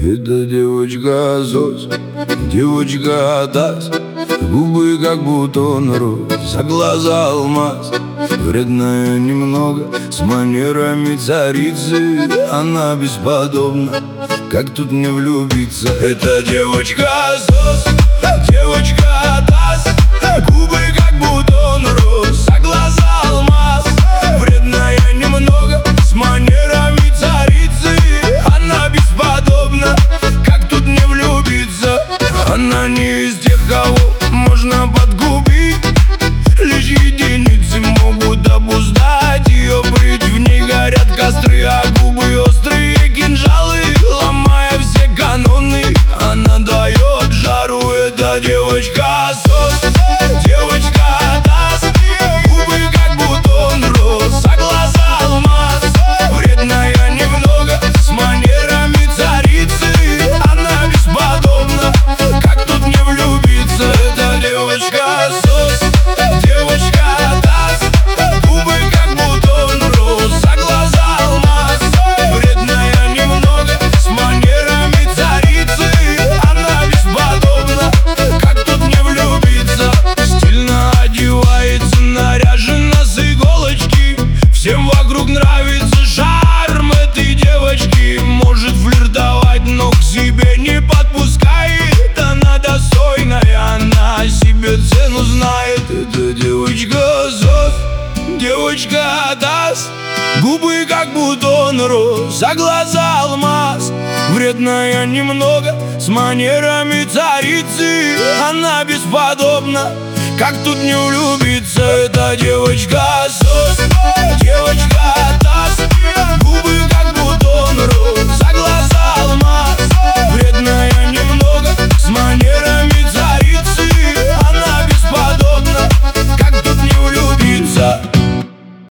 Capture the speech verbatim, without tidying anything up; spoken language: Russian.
Это девочка Зося, девочка Атас, губы как бутон роз, а глаза алмаз. Вредная немного, с манерами царицы. Она бесподобна, как тут не влюбиться. Это девочка Зося, девочка Атас, губы как бутон роз, а глаза алмаз. Вредная немного, с манерами царицы. Она бесподобна, как тут не влюбиться. Она не из тех, кого можно подгубить. Лишь единицы могут обуздать ее брить. В ней горят костры, а губы острые кинжалы. Ломая все каноны, она дает жару. Это девочка Зося, девочка Атас, губы как бутон роз, а глаза алмаз. Вредная немного, с манерами царицы. Она бесподобна, как тут не влюбиться. Это девочка Зося, девочка Атас, губы как бутон роз, а глаза алмаз. Вредная немного, с манерами царицы. Она бесподобна, как тут не влюбиться. Стильно одевается, наряжена с иголочки. Всем вокруг нравится шарм этой девочки. Может флиртовать, но к себе не подпускает. Она достойная, она о себе цену знает. Это девочка Зося, девочка Атас, губы как бутон роз, а глаза алмаз. Вредная немного, с манерами царицы. Она бесподобна, как тут не влюбиться. Это девочка Зося, девочка Атас, губы как бутон роз,